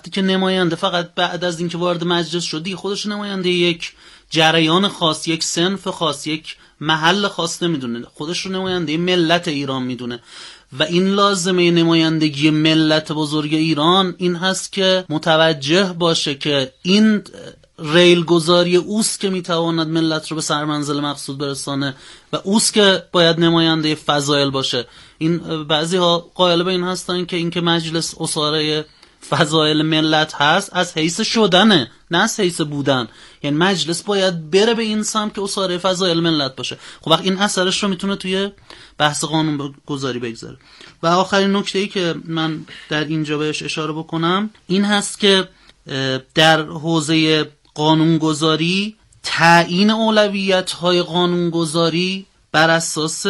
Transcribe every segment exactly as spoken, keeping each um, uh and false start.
وقتی که نماینده فقط بعد از اینکه وارد مجلس شدی خودش نماینده یک جریان خاص، یک صنف خاص، یک محل خاص نمیدونه، خودش رو نماینده ملت ایران میدونه و این لازمه نمایندگی ملت بزرگ ایران این هست که متوجه باشه که این ریل گذاری اوست که میتواند ملت رو به سرمنزل مقصود برسانه و اوست که باید نماینده فضایل باشه. این بعضی ها قائل به این هستن که اینکه مجلس اساره فضایل ملت هست از حیث شدنه، نه از حیث بودن. یعنی مجلس باید بره به این سمت که اساره فضایل ملت باشه. خب وقت این اثرش رو میتونه توی بحث قانون گذاری بگذاره. و آخرین نکته‌ای که من در اینجا بهش اشاره بکنم این هست که در حوزه قانونگذاری تعیین اولویت‌های قانونگذاری بر اساس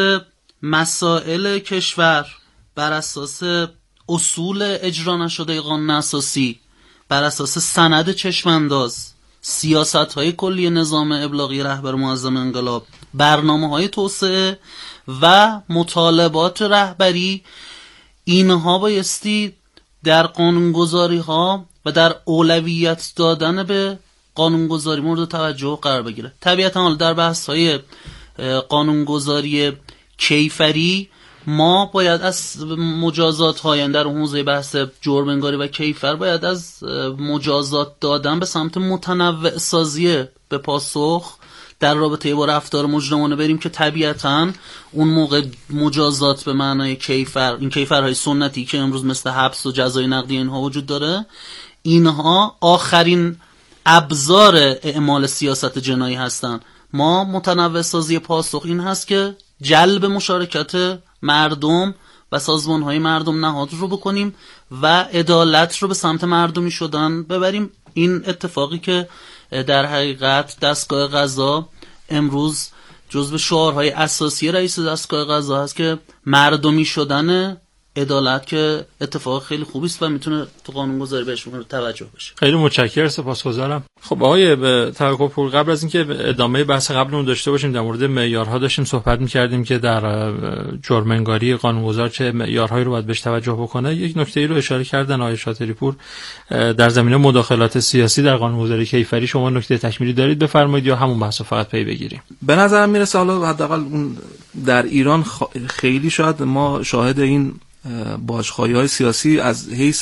مسائل کشور، بر اساس اصول اجرا نشده قانون اساسی، بر اساس سند چشمانداز، سیاست‌های کلی نظام ابلاغی رهبر معظم انقلاب، برنامه‌های توسعه و مطالبات رهبری، اینها بایستی در قانونگذاری‌ها و در اولویت دادن به قانونگذاری مورد توجه قرار بگیره. طبیعتاً حالا در بحث‌های قانونگذاری کیفری ما باید از مجازات ها، یعنی در حوزه بحث جرم انگاری و کیفر باید از مجازات دادن به سمت متنوع سازی به پاسخ در رابطه با رفتار مجرمانه بریم که طبیعتاً اون موقع مجازات به معنای کیفر، این کیفرهای سنتی که امروز مثل حبس و جزای نقدی اینها وجود داره، اینها آخرین ابزار اعمال سیاست جنایی هستن. ما متنوع سازی پاسخ این هست که جلب مشارکت مردم و سازمان‌های مردم نهاد رو بکنیم و عدالت رو به سمت مردمی شدن ببریم. این اتفاقی که در حقیقت دستگاه قضا امروز جزو شعارهای اساسی رئیس دستگاه قضا هست که مردمی شدن عدالت، که اتفاق خیلی خوبی است و میتونه تو قانون گذاری بهش توجه بشه. خیلی متشکرم، سپاسگزارم. خب آقای توکل پور، قبل از اینکه ادامه بحث قبلمون داشته باشیم در مورد معیارها داشتیم صحبت می‌کردیم که در جرم انگاری قانونگذار چه معیارهایی رو باید بهش توجه بکنه. یک نکته‌ای رو اشاره کردن آقای شاطری پور در زمینه مداخلات سیاسی در قانونگذاری کیفری. شما نکته تکمیلی دارید بفرمایید یا همون بحثو فقط پی بگیریم؟ به نظرم میرسه حالا حداقل اون در ایران خیلی شاید ما شاهد این باجخواهی‌های سیاسی از حیث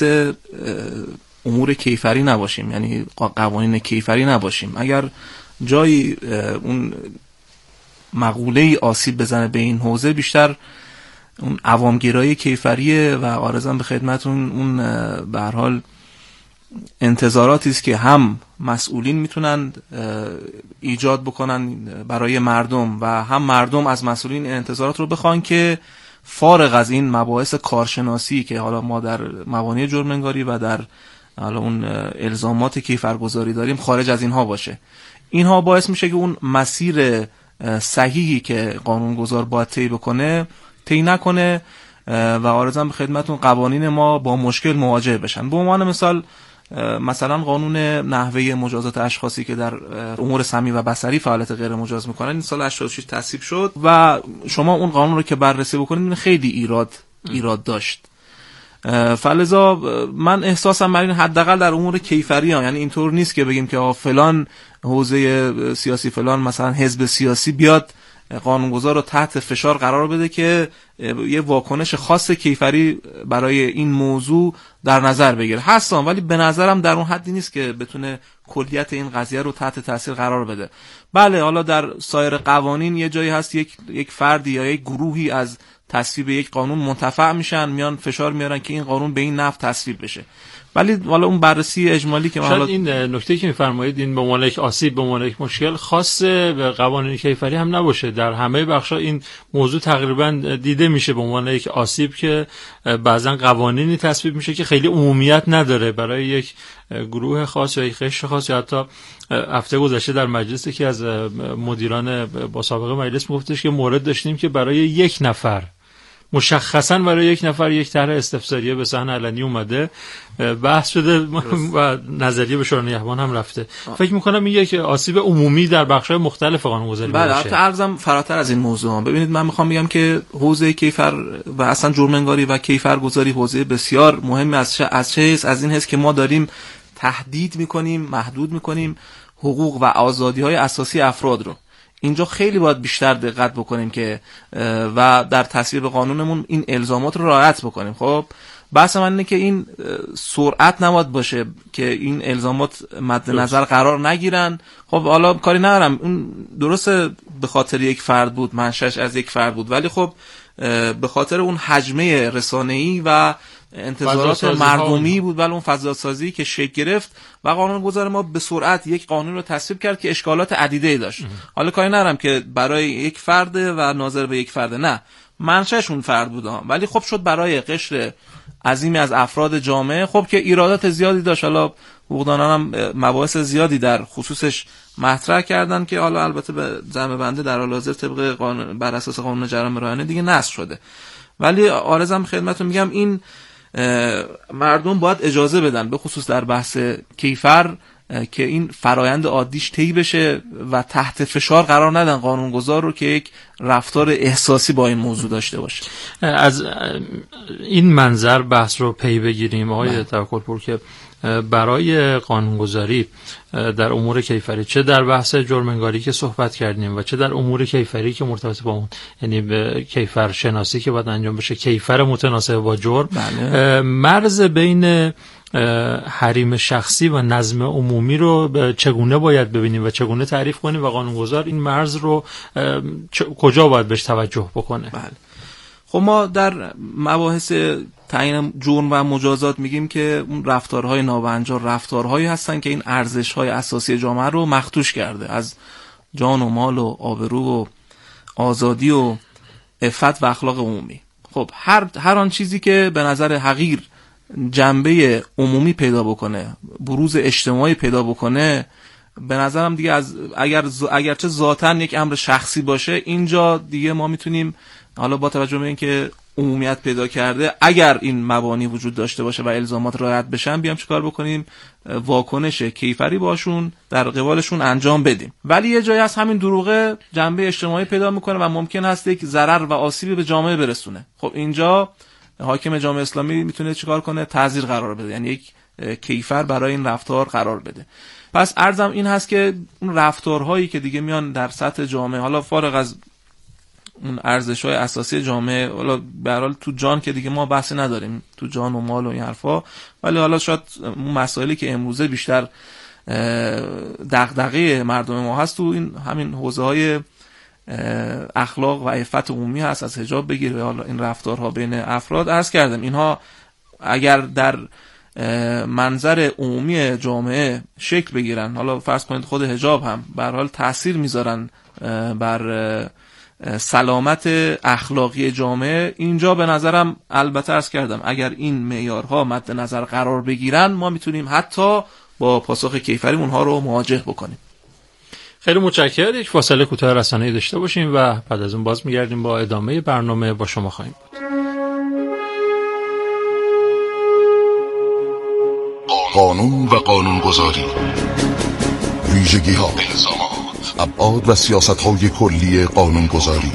امور کیفری نباشیم، یعنی قوانین کیفری نباشیم. اگر جایی اون مقوله‌ای آسیب بزنه به این حوزه، بیشتر اون عوامگرایی کیفریه و عارضاً به خدمتون اون به هر حال انتظاراتی است که هم مسئولین میتونن ایجاد بکنن برای مردم و هم مردم از مسئولین انتظارات رو بخوان که فارغ از این مباحث کارشناسی که حالا ما در موانع جرم انگاری و در حالا اون الزامات کیفرگذاری داریم خارج از اینها باشه. اینها باعث میشه که اون مسیر صحیحی که قانونگذار باید طی بکنه طی نکنه و عارضاً به خدمتون قوانین ما با مشکل مواجه بشن. به عنوان مثال مثلا قانون نحوه مجازات اشخاصی که در امور سمعی و بصری فعالیت غیر مجاز میکنن این سال هشتاد و شش تصویب شد و شما اون قانون رو که بررسی بکنید خیلی ایراد ایراد داشت. فلذا من احساسم بر این حداقل در امور کیفری ها، یعنی اینطور نیست که بگیم که فلان حوزه سیاسی فلان مثلا حزب سیاسی بیاد قانونگذار رو تحت فشار قرار بده که یه واکنش خاص کیفری برای این موضوع در نظر بگیره. هستن ولی به نظرم در اون حدی نیست که بتونه کلیت این قضیه رو تحت تاثیر قرار بده. بله حالا در سایر قوانین یه جایی هست یک یک فردی یا یک گروهی از تصویب یک قانون منتفع میشن، میان فشار میارن که این قانون به این نحو تصویب بشه. ولی حالا اون بررسی اجمالی که حالا این نکته که میفرمایید این به عنوان یک آسیب به عنوان یک مشکل خاص به قوانین کیفری هم نباشه، در همه بخشا این موضوع تقریبا دیده میشه به عنوان یک آسیب که بعضا قوانینی تصویب میشه که خیلی عمومیت نداره برای یک گروه خاص یا یک قشر خاص. یا حتی هفته گذشته در مجلس یکی از مدیران با سابقه مجلس گفتش که مورد داشتیم که برای یک نفر مشخصا برای یک نفر یک طرح استفساریه به صحن علنی اومده، بحث شده و نظریه به شورای نگهبان هم رفته. فکر میکنم این یک آسیب عمومی در بخش‌های مختلف قانون‌گذاری باشه. بله، البته عرضم فراتر از این موضوع. ببینید من میخوام بگم که حوزه کیفر و اصلا جرم‌انگاری و کیفرگذاری حوزه بسیار مهمی از از چه حیث؟ از این حیث که ما داریم تهدید میکنیم، محدود میکنیم حقوق و آزادی‌های اساسی افراد رو. اینجا خیلی باید بیشتر دقت بکنیم که و در تصویب قانونمون این الزامات رو رعایت بکنیم. خب بحث من اینه که این سرعت نباید باشه که این الزامات مد نظر قرار نگیرن. خب حالا کاری ندارم، اون درسته به خاطر یک فرد بود، منشأش از یک فرد بود، ولی خب به خاطر اون حجمه رسانه‌ای و انتظارات مردمی بود، ولی اون فضاسازی که شکل گرفت و قانونگذار ما به سرعت یک قانون رو تصویب کرد که اشکالات عدیده‌ای داشت. اه. حالا کاری ندارم که برای یک فرد و ناظر به یک فرد، نه، منشأش اون فرد بود، ولی خب شد برای قشر عظیمی از افراد جامعه، خب که ایرادات زیادی داشت. حالا حقوقدانان هم مباحث زیادی در خصوصش مطرح کردن که حالا البته به جمع بنده در حال حاضر طبق قانون بر اساس قانون جرائم رایانه دیگه نصب شده. ولی عارضم خدمتتون میگم این مردم باید اجازه بدن به خصوص در بحث کیفر که این فرایند عادیش طی بشه و تحت فشار قرار ندن قانونگذار رو که یک رفتار احساسی با این موضوع داشته باشه. از این منظر بحث رو پی بگیریم آقای توکلپور که برای قانونگذاری در امور کیفری، چه در بحث جرم‌انگاری که صحبت کردیم و چه در امور کیفری که مرتبط با اون، یعنی به کیفر شناسی که باید انجام بشه، کیفر متناسب با جرم، بله. مرز بین حریم شخصی و نظم عمومی رو چگونه باید ببینیم و چگونه تعریف کنیم و قانونگذار این مرز رو کجا باید بهش توجه بکنه؟ بله. خب ما در مباحث تعیین جرم و مجازات میگیم که اون رفتارهای نابهنجار رفتارهایی هستن که این ارزش‌های اساسی جامعه رو مخدوش کرده، از جان و مال و آبرو و آزادی و عفت و اخلاق عمومی. خب هر هر آن چیزی که به نظر حقیر جنبه عمومی پیدا بکنه، بروز اجتماعی پیدا بکنه، به نظرم دیگه از اگر اگرچه ذاتاً یک امر شخصی باشه، اینجا دیگه ما میتونیم حالا با توجه به اینکه عمومیت پیدا کرده، اگر این مبانی وجود داشته باشه و الزامات رعایت بشن، بیام چیکار بکنیم؟ واکنش کیفری باشون در قبالشون انجام بدیم. ولی یه جایی از همین دروغه جنبه اجتماعی پیدا میکنه و ممکن هست یک ضرر و آسیبی به جامعه برسونه. خب اینجا حاکم جامعه اسلامی میتونه چیکار کنه؟ تعزیر قرار بده، یعنی یک کیفر برای این رفتار قرار بده. پس عرضم این هست که اون رفتارهایی که دیگه میان در سطح جامعه، حالا فارغ از اون ارزش‌های اساسی جامعه، حالا به هر حال تو جان که دیگه ما بحثی نداریم، تو جان و مال و این حرفا، ولی حالا شاید اون مسائلی که امروزه بیشتر دغدغه مردم ما هست، تو این همین حوزه‌های اخلاق و عفت عمومی هست، از حجاب بگیر حالا این رفتارها بین افراد. عرض کردم اینها اگر در منظر عمومی جامعه شکل بگیرن، حالا فرض کنید خود حجاب هم به هر حال تاثیر میذارن بر سلامت اخلاقی جامعه، اینجا به نظرم البته عرض کردم اگر این معیارها مد نظر قرار بگیرن، ما میتونیم حتی با پاسخ کیفری اونها رو مواجه بکنیم. خیلی متشکرم. یک فاصله کوتاه رسانه‌ای داشته باشیم و بعد از اون باز میگردیم با ادامه برنامه با شما خواهیم بود. قانون و قانونگذاری، ویژگی‌ها، الزامات، ابعاد و سیاست‌های کلی قانونگذاری،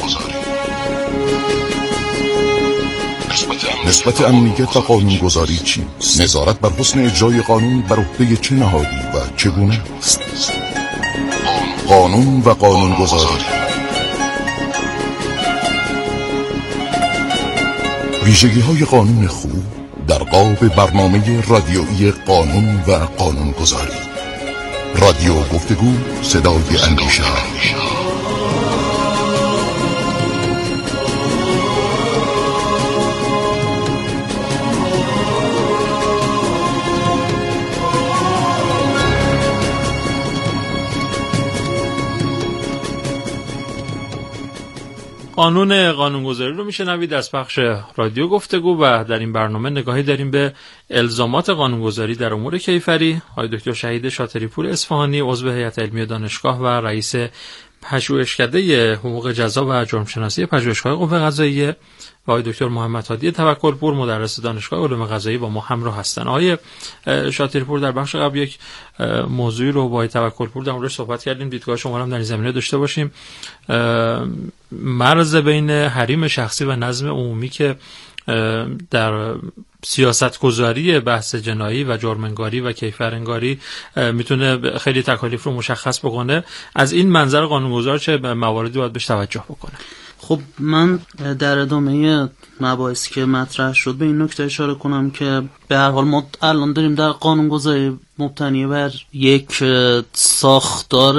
نسبت امنیت و قانونگذاری چیست؟ نظارت بر حسن اجرای قانون بر عهده چه نهادی و چگونه است؟ قانون و قانونگذاری، ویژگی‌های قانون خوب در قالب برنامه رادیویی قانون و قانونگذاری. رادیو گفتگو، صدای اندیشه. قانون قانونگذاری رو میشنوید از پخش رادیو گفتگو و در این برنامه نگاهی داریم به الزامات قانونگذاری در امور کیفری. آقای دکتر شهید شاطری پور اصفهانی، عضو هیئت علمی دانشگاه و رئیس پژوهشکده حقوق جزا و جرم شناسی پژوهشگاه قوه قضاییه و آقای دکتر محمد هادی توکلپور مدرس دانشگاه علوم قضایی با ما همراه هستن. آقای شاطرپور در بخش قبل یک موضوعی رو با آقای توکلپور در موردش صحبت کردیم، دیدگاه شما رو هم در این زمینه داشته باشیم. مرز بین حریم شخصی و نظم عمومی که در سیاست گذاری بحث جنایی و جرم‌انگاری و کیفرانگاری میتونه خیلی تکالیف رو مشخص بکنه. از این منظر قانونگذار چه مواردی باید بهش توجه بکنه؟ خب من در ادامه مباحثی که مطرح شد به این نکته اشاره کنم که به هر حال ما الان داریم در قانونگذاری مبتنی بر یک ساختار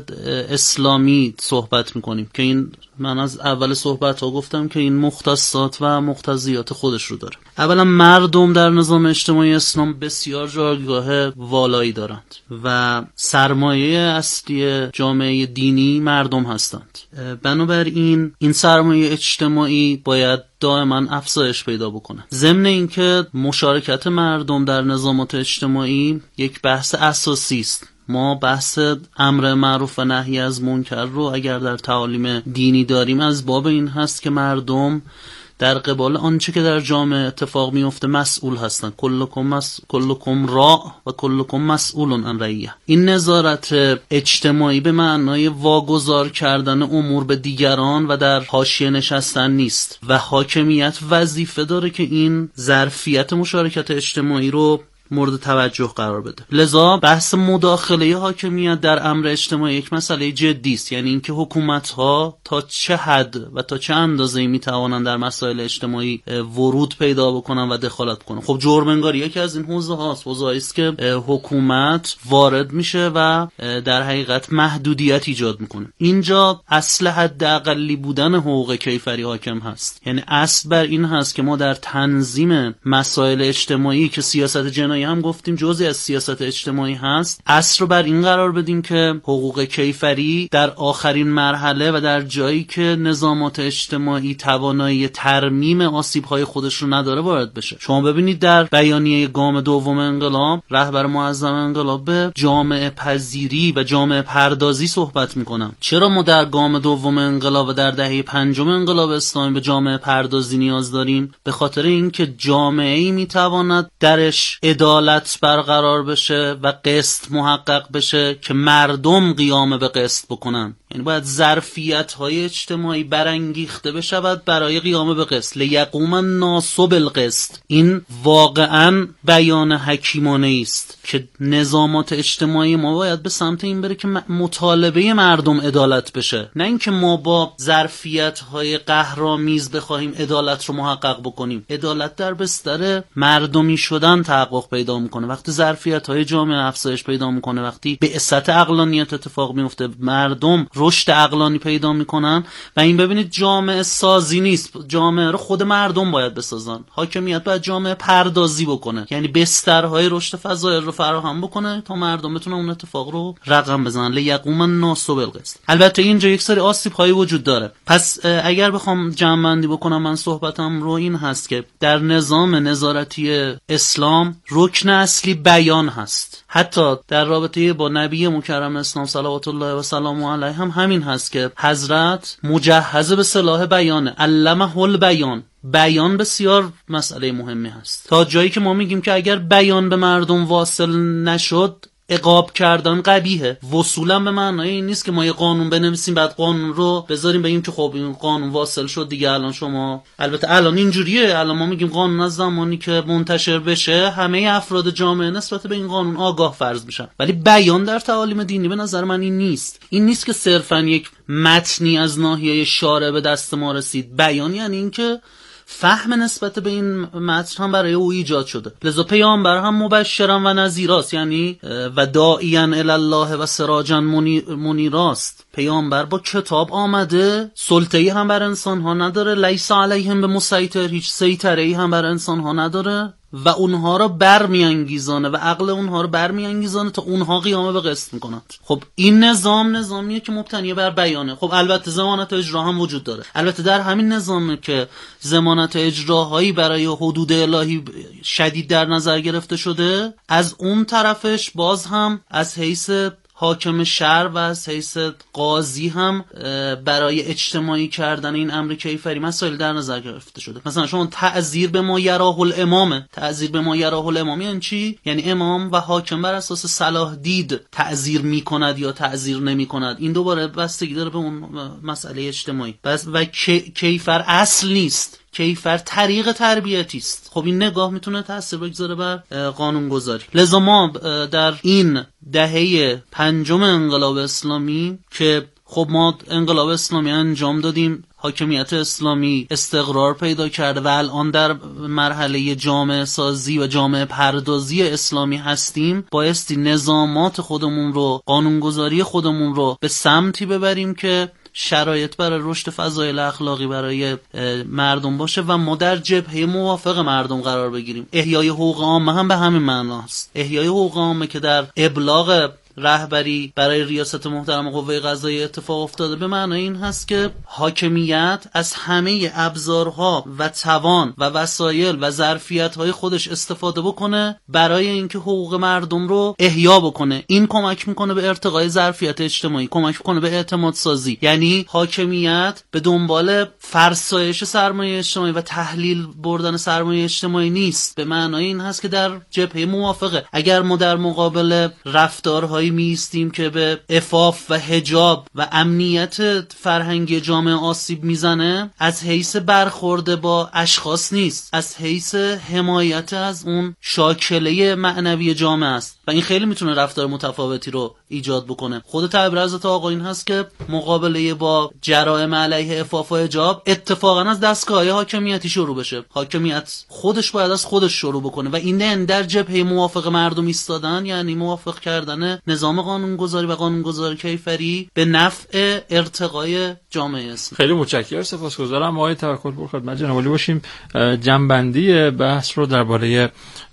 اسلامی صحبت میکنیم که این من از اول صحبت ها گفتم که این مختصات و مقتضیات خودش رو داره. اولا مردم در نظام اجتماعی اسلام بسیار جایگاه والایی دارند و سرمایه اصلی جامعه دینی مردم هستند. بنابراین این سرمایه اجتماعی باید دائما افزایش پیدا بکنه. ضمن اینکه مشارکت مردم در نظامات اجتماعی یک بحث اساسی است. ما بحث امر معروف و نهی از منکر رو اگر در تعالیم دینی داریم از باب این هست که مردم در قبال آنچه که در جامعه اتفاق میفته مسئول هستند. کلکم مس... کلکم راع و کلکم مسئول عن رعیه. این نظارت اجتماعی به معنای واگذار کردن امور به دیگران و در حاشیه نشستن نیست و حاکمیت وظیفه داره که این ظرفیت مشارکت اجتماعی رو مورد توجه قرار بده. لذا بحث مداخله حاکمیت در امر اجتماعی یک مسئله جدی است، یعنی اینکه حکومت‌ها تا چه حد و تا چه اندازه‌ای میتوانند در مسائل اجتماعی ورود پیدا بکنن و دخالت کنن. خب جرم‌انگاری یکی از این حوزه هاست، حوزه‌ای است که حکومت وارد میشه و در حقیقت محدودیت ایجاد میکنه. اینجا اصل حداقلی بودن حقوق کیفری حاکم هست، یعنی اصل بر این هست که ما در تنظیم مسائل اجتماعی که سیاست جنایی هم گفتیم جزئی از سیاست اجتماعی هست، اصل رو بر این قرار بدیم که حقوق کیفری در آخرین مرحله و در جایی که نظامات اجتماعی توانایی ترمیم آسیب‌های خودش رو نداره وارد بشه. شما ببینید در بیانیه گام دوم انقلاب رهبر معظم انقلاب به جامعه پذیری و جامعه پردازی صحبت میکنن. چرا ما در گام دوم انقلاب و در دهه پنجم انقلاب اسلامی به جامعه پردازی نیاز داریم؟ به خاطر اینکه جامعه‌ای میتواند درش عدالت برقرار بشه و قسط محقق بشه که مردم قیام به قسط بکنن. یعنی باید ظرفیت‌های اجتماعی برانگیخته بشود برای قیام به قسط. لیقوم الناس بالقسط. این واقعاً بیان حکیمانه است که نظامات اجتماعی ما باید به سمت این بره که مطالبه مردم عدالت بشه، نه اینکه ما با ظرفیت‌های قهرآمیز بخوایم عدالت رو محقق بکنیم. عدالت در بستر مردمی شدن تحقق پیدا میکنه وقتی ظرفیت‌های جامعه افزایش پیدا میکنه، وقتی بعثت عقلانیت اتفاق میفته، مردم رشد عقلانی پیدا میکنن. و این ببینید جامعه سازی نیست، جامعه رو خود مردم باید بسازن. حاکمیت باید جامعه پردازی بکنه، یعنی بسترهای رشد فضایل رو فراهم بکنه تا مردم بتونن اون اتفاق رو رقم بزنن. لیقوم الناس بالقسط. البته اینجا یک سری آسیب‌هایی وجود داره. پس اگر بخوام جمع‌بندی بکنم من صحبتم رو این هست که در نظام نظارتی اسلام رکن اصلی بیان هست. حتی در رابطه با نبی مکرم اسلام صلوات الله و سلامه علیه هم همین هست که حضرت مجهز به سلاح بیانه، علمه البیان. بیان بسیار مسئله مهمی هست، تا جایی که ما میگیم که اگر بیان به مردم واصل نشد عقاب کردن قبیحه. وصولا به معنای این نیست که ما یه قانون بنویسیم بعد قانون رو بذاریم بگیم که خب این قانون واصل شد دیگه الان شما. البته الان اینجوریه، الان ما میگیم قانون از زمانی که منتشر بشه همه افراد جامعه نسبت به این قانون آگاه فرض میشن. ولی بیان در تعالیم دینی به نظر من این نیست. این نیست که صرفا یک متنی از ناحیه شارع به دست ما رسید. بیان یعنی این که فهم نسبت به این متن هم برای او ایجاد شده. لذا پیامبر هم مبشرا و نذیراست، یعنی و داعیا الی الله و سراجا منیراست. پیامبر با کتاب آمده، سلطه‌ای هم بر انسان ها نداره، لیس علیهم بمسیطر، هیچ سیطره‌ای هم بر انسان ها نداره و اونها را برمیانگیزانه و عقل اونها را برمیانگیزانه تا اونها قیام به قسط میکنند. خب این نظام نظامیه که مبتنی بر بیانه. خب البته ضمانت اجرا هم وجود داره. البته در همین نظامه که ضمانت اجراهایی برای حدود الهی شدید در نظر گرفته شده، از اون طرفش باز هم از حیث حاکم شهر و از حیث قاضی هم برای اجتماعی کردن این امر کیفری مسائل در نظر گرفته شده. مثلا شما تعذیر به ما یراه الامامه، تعذیر به ما یراه الامام یعنی چی؟ یعنی امام و حاکم بر اساس صلاح دید تعذیر میکند یا تعذیر نمیکند. این دوباره بستگی داره به اون مسئله اجتماعی. بس و کیفر اصل نیست، کیفر طریق تربیتی است. خب این نگاه میتونه تاثیر بگذاره بر قانونگذاری. لذا ما در این دهه پنجم انقلاب اسلامی که خب ما انقلاب اسلامی انجام دادیم، حاکمیت اسلامی استقرار پیدا کرده و الان در مرحله جامعه سازی و جامعه پردازی اسلامی هستیم، بایستی نظامات خودمون رو، قانونگذاری خودمون رو به سمتی ببریم که شرایط برای رشد فضایل اخلاقی برای مردم باشه و ما در جبهه موافق مردم قرار بگیریم. احیای حقوق عامه هم به همین معناست. احیای حقوق عامه که در ابلاغ رهبری برای ریاست محترم قوه قضاییه اتفاق افتاده به معنای این هست که حاکمیت از همه ابزارها و توان و وسایل و ظرفیت‌های خودش استفاده بکنه برای اینکه حقوق مردم رو احیا بکنه. این کمک میکنه به ارتقای ظرفیت اجتماعی، کمک میکنه به اعتماد سازی. یعنی حاکمیت به دنبال فرسایش سرمایه اجتماعی و تحلیل بردن سرمایه اجتماعی نیست. به معنای این هست که در جبهه موافقه. اگر ما در مقابل رفتارهای میستیم که به عفاف و حجاب و امنیت فرهنگی جامعه آسیب میزنه، از حیث برخورد با اشخاص نیست، از حیث حمایت از اون شاکله معنوی جامعه است و این خیلی میتونه رفتار متفاوتی رو ایجاد بکنه. خود تعبیر حضرت آقا این هست که مقابله با جرائم علیه عفاف و حجاب اتفاقا از دستگاه‌های حاکمیتی شروع بشه. حاکمیت خودش باید از خودش شروع بکنه و این در جبهه موافق مردم ایستادن یعنی موافق کردن نظام قانونگذاری و قانونگذاری کیفری به نفع ارتقای جامعه است. خیلی متشکرم، سپاسگزارم. آقای توکل پور خدمت جناب عالی باشیم. جنبندی بحث رو درباره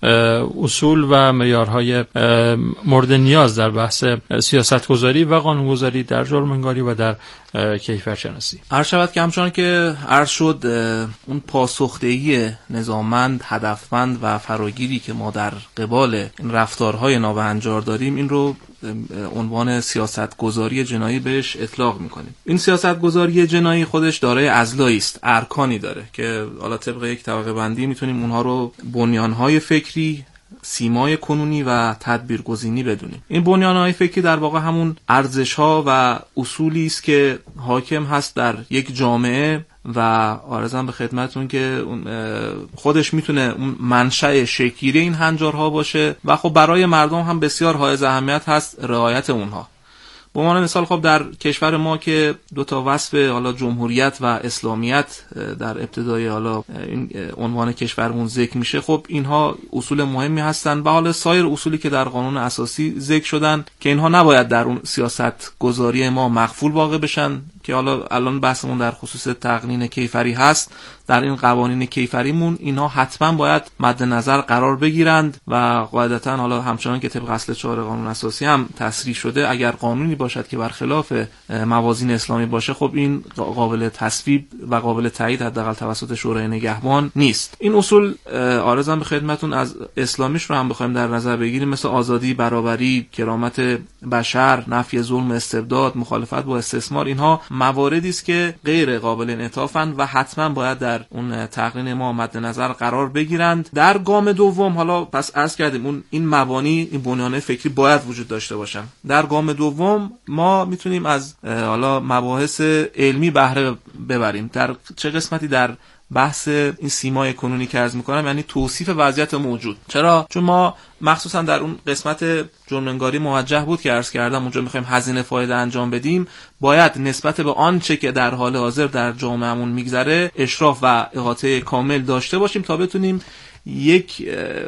اصول و معیارهای مورد نیاز در بحث سیاستگذاری و قانونگذاری در جرم‌نگاری و در کیفرشناسی عرض شود که همچنان که عرض شد اون پاسخدهی نظاممند، هدفمند و فراگیری که ما در قبال این رفتارهای نابهنجار داریم این رو عنوان سیاستگذاری جنایی بهش اطلاق میکنیم. این سیاستگذاری جنایی خودش دارای اضلاعی است، ارکانی داره که حالا طبق یک طبقه بندی میتونیم اونها رو بنیانهای فکری، سیمای کنونی و تدبیرگزینی بدونیم. این بنیانهای فکری در واقع همون ارزش‌ها و اصولی است که حاکم هست در یک جامعه و عرضم به خدمتتون که خودش میتونه اون منشأ شکل‌گیری این هنجارها باشه و خب برای مردم هم بسیار حائز اهمیت هست رعایت اونها. به عنوان مثال خب در کشور ما که دو تا وصف حالا جمهوریت و اسلامیت در ابتدای حالا این عنوان کشورمون ذکر میشه، خب اینها اصول مهمی هستن و حالا سایر اصولی که در قانون اساسی ذکر شدن که اینها نباید در اون سیاست گذاری ما مخفول واقع بشن که حالا الان بحثمون در خصوص تقنین کیفری هست. در این قوانین کیفریمون اینها حتما باید مد نظر قرار بگیرند و قاعدتا حالا همچنان که طبق اصل چهار قانون اساسی هم تصریح شده اگر قانونی باشد که برخلاف موازین اسلامی باشه خب این قابل تصویب و قابل تایید حداقل توسط شورای نگهبان نیست. این اصول عارضم به خدمتون از اسلامیش رو هم بخوایم در نظر بگیریم، مثل آزادی، برابری، کرامت بشر، نفی ظلم، استبداد، مخالفت با استثمار، اینها مواردی است که غیر قابل انعطافن و حتما باید در اون تقنین ما مد نظر قرار بگیرند. در گام دوم حالا پس عرض کردیم اون این مبانی، این بنیانه فکری باید وجود داشته باشن. در گام دوم ما میتونیم از حالا مباحث علمی بهره ببریم. در چه قسمتی؟ در بحث این سیمای کنونی که عرض میکنم، یعنی توصیف وضعیت موجود. چرا؟ چون ما مخصوصا در اون قسمت جرم‌نگاری موجه بود که عرض کردم اونجا میخوایم هزینه فایده انجام بدیم، باید نسبت به آنچه که در حال حاضر در جامعهمون میگذره اشراف و احاطه کامل داشته باشیم تا بتونیم یک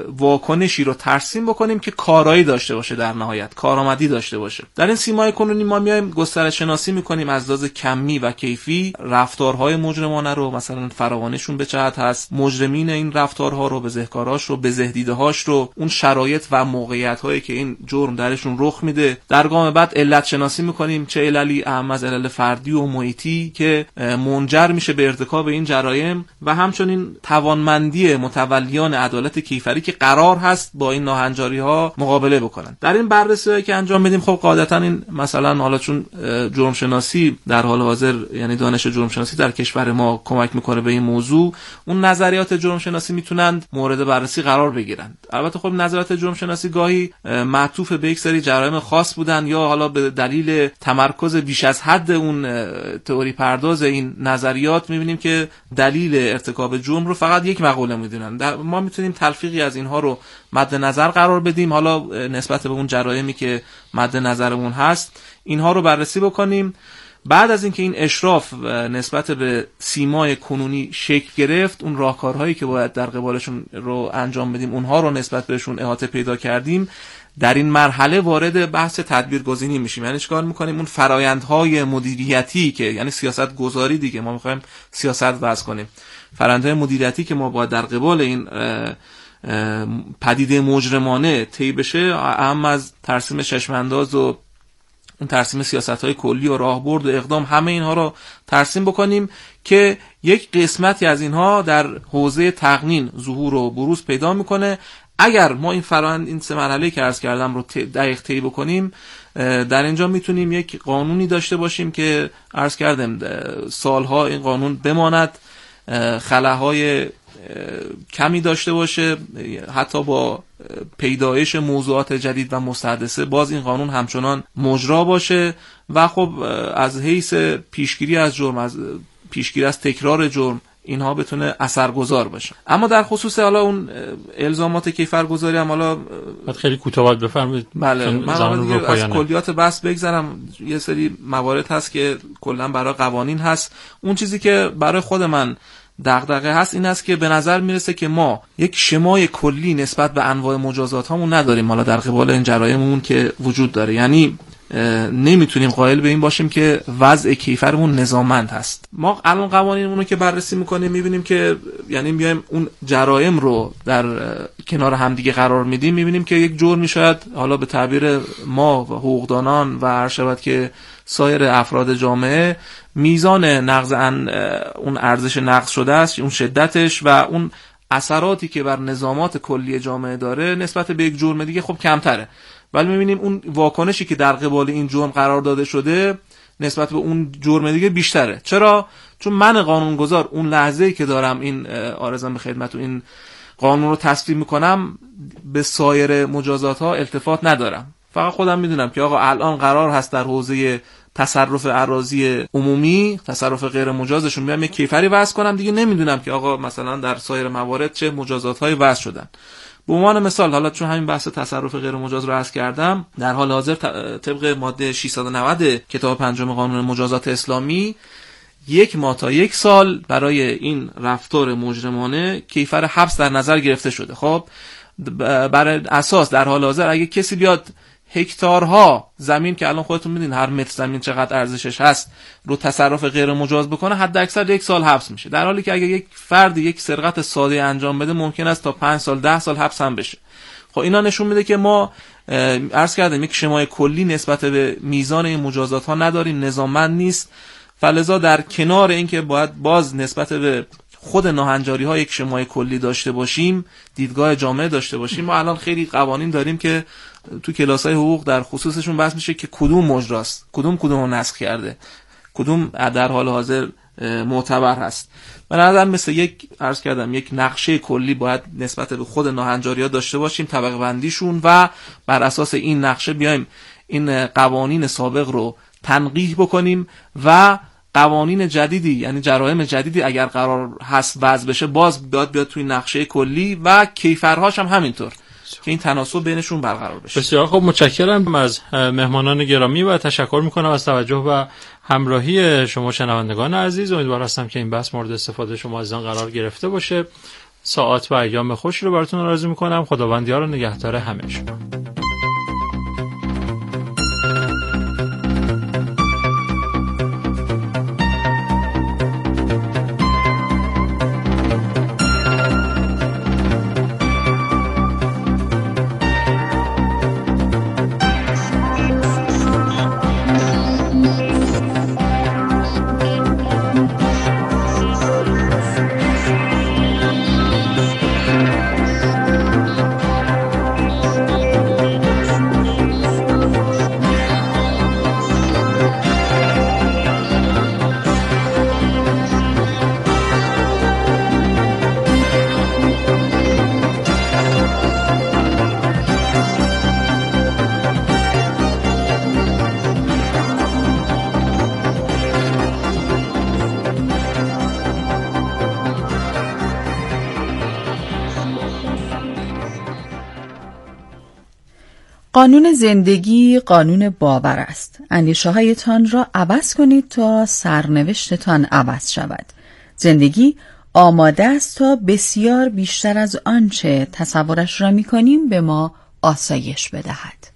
واکنشی رو ترسیم بکنیم که کارایی داشته باشه، در نهایت کارآمدی داشته باشه. در این سیمای کنونی ما میایم گسترش شناسی میکنیم از لحاظ کمی و کیفی رفتارهای مجرمانه رو، مثلا فراوانیشون به چه حد هست، مجرمین این رفتارها رو، بزهکاراش رو، بزهدیده‌هاش رو، اون شرایط و موقعیت‌هایی که این جرم درشون رخ میده. در گام بعد علت شناسی میکنیم، چه عللی اهم از علل فردی و محیطی که منجر میشه به ارتکاب این جرایم و همچنین توانمندی متولیان جریان عدالت کیفری که قرار هست با این ناهنجاری‌ها مقابله بکنن. در این بررسی‌هایی که انجام میدیم خب قاعدتاً این مثلا حالا چون جرم شناسی در حال حاضر یعنی دانش جرم شناسی در کشور ما کمک میکنه به این موضوع، اون نظریات جرم شناسی میتونند مورد بررسی قرار بگیرند. البته خب نظریات جرم شناسی گاهی معطوف به یک سری جرایم خاص بودن یا حالا به دلیل تمرکز بیش از حد اون تئوری پرداز این نظریات میبینیم که دلیل ارتکاب جرم رو فقط یک مقوله میدونن. ما میتونیم تلفیقی از اینها رو مد نظر قرار بدیم، حالا نسبت به اون جرایمی که مد نظرمون هست اینها رو بررسی بکنیم. بعد از اینکه این اشراف نسبت به سیمای کنونی شکل گرفت، اون راهکارهایی که باید در قبالشون رو انجام بدیم اونها رو نسبت بهشون احاطه پیدا کردیم، در این مرحله وارد بحث تدبیرگزینی میشیم. یعنی چیکار میکنیم؟ اون فرایندهای مدیریتی که یعنی سیاست گذاری دیگه، ما میخوایم سیاست وضع کنیم، فرایندهای مدیریتی که ما باید در قبال این پدیده مجرمانه طی بشه، اهم از ترسیم چشمانداز و اون ترسیم سیاست‌های کلی و راهبرد و اقدام، همه اینها رو ترسیم بکنیم که یک قسمتی از اینها در حوزه تقنین ظهور و بروز پیدا میکنه. اگر ما این فرآیند این سه مرحله که عرض کردم رو دقیق طی بکنیم، در اینجا میتونیم یک قانونی داشته باشیم که عرض کردم سالها این قانون بماند، خلاهای کمی داشته باشه، حتی با پیدایش موضوعات جدید و مستحدثه باز این قانون همچنان مجرا باشه و خب از حیث پیشگیری از جرم، از پیشگیری از تکرار جرم، اینها بتونه اثرگذار باشه. اما در خصوص حالا اون الزامات کیفرگذاری هم حالا خیلی کوتاه بفرمایید. بله، من از کلیات بحث بگذرم. یه سری موارد هست که کلا برای قوانین هست. اون چیزی که برای خود من دغدغه هست این است که به نظر میرسه که ما یک شمای کلی نسبت به انواع مجازات هامون نداریم حالا در قبال این جرایممون که وجود داره. یعنی نمیتونیم قائل به این باشیم که وضع کیفرمون نظاممند هست. ما الان قوانینمون رو که بررسی میکنیم میبینیم که یعنی میایم اون جرایم رو در کنار همدیگه قرار میدیم، میبینیم که یک جرمی شاید حالا به تعبیر ما و حقوقدانان و هر شود که سایر افراد جامعه میزان نقض اون ارزش نقض شده است، اون شدتش و اون اثراتی که بر نظامات کلی جامعه داره نسبت به یک جرم دیگه خب کمتره، ولی میبینیم اون واکنشی که در قبال این جرم قرار داده شده نسبت به اون جرم دیگه بیشتره. چرا؟ چون من قانونگذار اون لحظه‌ای که دارم این عارضم به خدمتتون این قانون رو تصویب میکنم به سایر مجازات ها التفات ندارم، فقط خودم میدونم که آقا الان قرار هست در حوزه تصرف اراضی عمومی، تصرف غیر مجازشون میام یک کیفری وضع کنم، دیگه نمیدونم که آقا مثلا در سایر موارد چه مجازات‌های وضع شدن. به عنوان مثال حالا چون همین بحث تصرف غیر مجاز رو عرض کردم، در حال حاضر طبق ماده ششصد و نود کتاب پنجم قانون مجازات اسلامی یک ماه تا یک سال برای این رفتار مجرمانه کیفر حبس در نظر گرفته شده. خب برای اساس در حال حاضر اگه کسی بیاد هکتارها زمین که الان خودتون میدین هر متر زمین چقدر ارزشش هست رو تصرف غیر مجاز بکنه، حد اکثر یک سال حبس میشه، در حالی که اگه یک فرد یک سرقت ساده انجام بده ممکن است تا پنج سال ده سال حبس هم بشه. خب اینا نشون میده که ما عرض کردم یک شمای کلی نسبت به میزان این مجازات ها نداریم، نظاممند نیست. فلذا در کنار اینکه باید باز نسبت به خود ناهنجاری ها یک شمای کلی داشته باشیم، دیدگاه جامعه داشته باشیم، ما الان خیلی قوانین داریم که تو کلاس‌های حقوق در خصوصشون بحث میشه که کدوم مجراست، کدوم کدوم رو نسخ کرده، کدوم در حال حاضر معتبر هست. به نظر مثل یک عرض کردم یک نقشه کلی باید نسبت به خود ناهنجاری‌ها داشته باشیم، طبقه بندیشون، و بر اساس این نقشه بیایم این قوانین سابق رو تنقیح بکنیم و قوانین جدیدی یعنی جرایم جدیدی اگر قرار هست وضع بشه باز بیاد بیاد توی نقشه کلی و کیفرهاش هم همینطور که این تناسب بینشون برقرار بشه. بسیار خب، متشکرم از مهمانان گرامی و تشکر میکنم از توجه و همراهی شما شنوندگان عزیز. امیدوار هستم که این بحث مورد استفاده شما عزیزان قرار گرفته باشه. ساعات و ایام خوشی رو براتون آرزو میکنم. خداوند یار و نگهدار همه شما. قانون زندگی قانون باور است. اندیشه هایتان را عوض کنید تا سرنوشتتان عوض شود. زندگی آماده است تا بسیار بیشتر از آنچه تصورش را می کنیم به ما آسایش بدهد.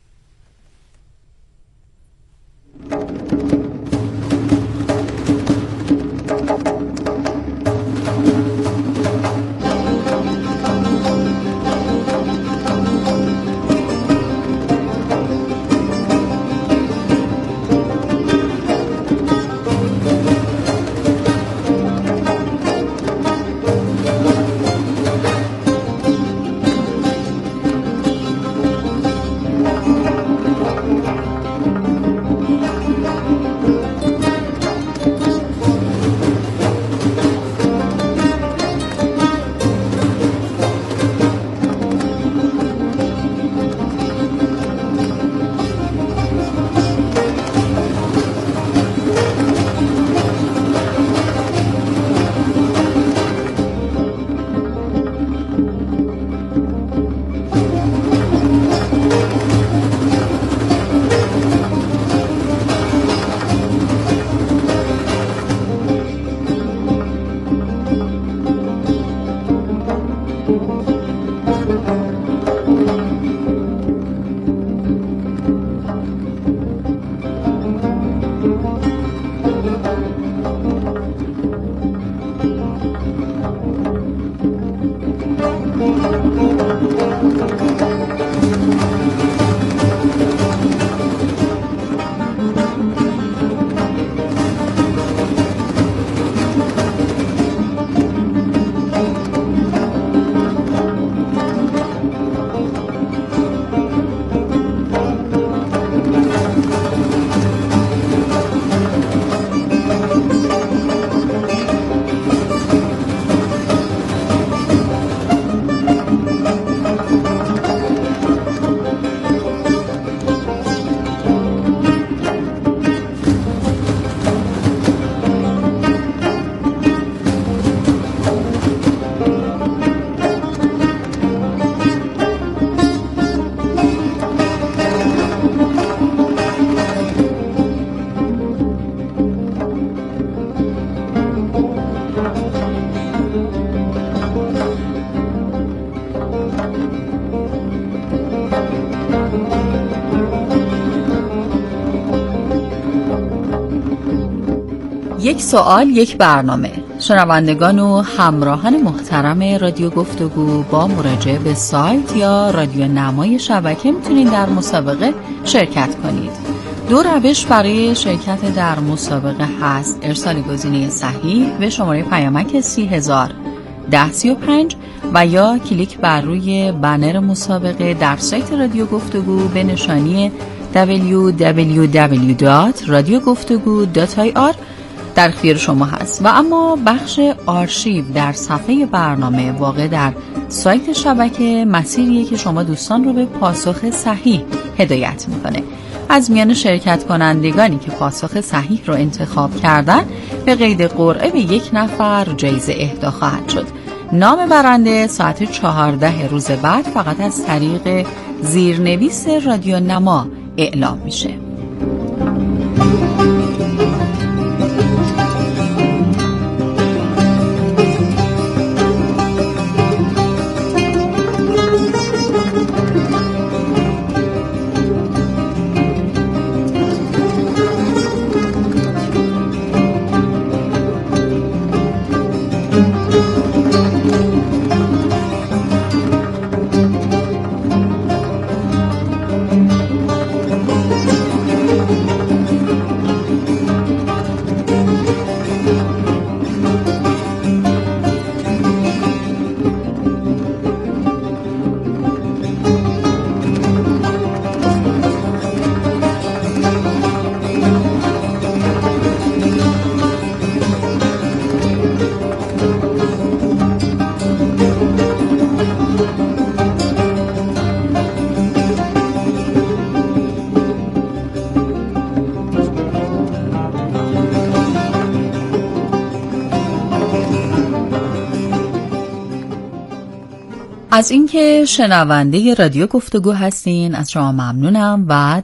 یک سوال یک برنامه. شنوندگان و همراهان محترم رادیو گفتگو با مراجعه به سایت یا رادیو نمای شبکه میتونید در مسابقه شرکت کنید. دو روش برای شرکت در مسابقه هست: ارسال گزینه صحیح به شماره پیامک سی هزار ده سی و پنج و یا کلیک بر روی بنر مسابقه در سایت رادیو گفتگو به نشانی دبلیو دبلیو دبلیو دات رادیو گفتگو دات آی آر در اختیار شما هست. و اما بخش آرشیو در صفحه برنامه واقع در سایت شبکه مسیریه که شما دوستان رو به پاسخ صحیح هدایت میکنه. از میان شرکت کنندگانی که پاسخ صحیح رو انتخاب کردن به قید قرعه به یک نفر جایزه اهدا خواهد شد. نام برنده ساعت چهارده روز بعد فقط از طریق زیرنویس رادیو نما اعلام میشه. از اینکه شنونده رادیو گفتگو هستین از شما ممنونم و